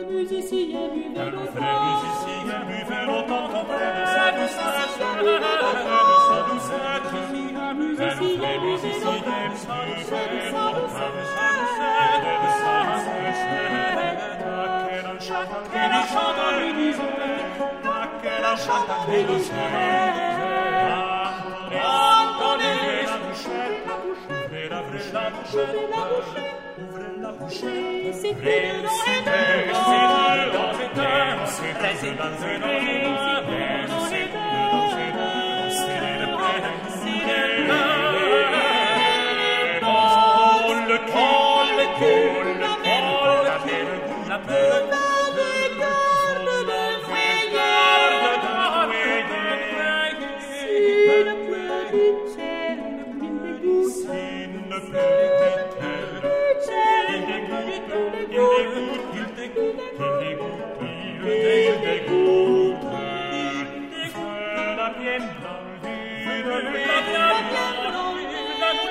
musicien buvait Le longtemps. vrai musicien buvait longtemps auprès de sa doucette. Le musicien buvait longtemps auprès de sa doucette. Quel chante lui disait, quel chante lui disait. Entendez la bouchette, ouvrez la bouchette, ouvrez la bouchette. C'était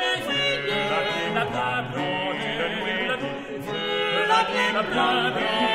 la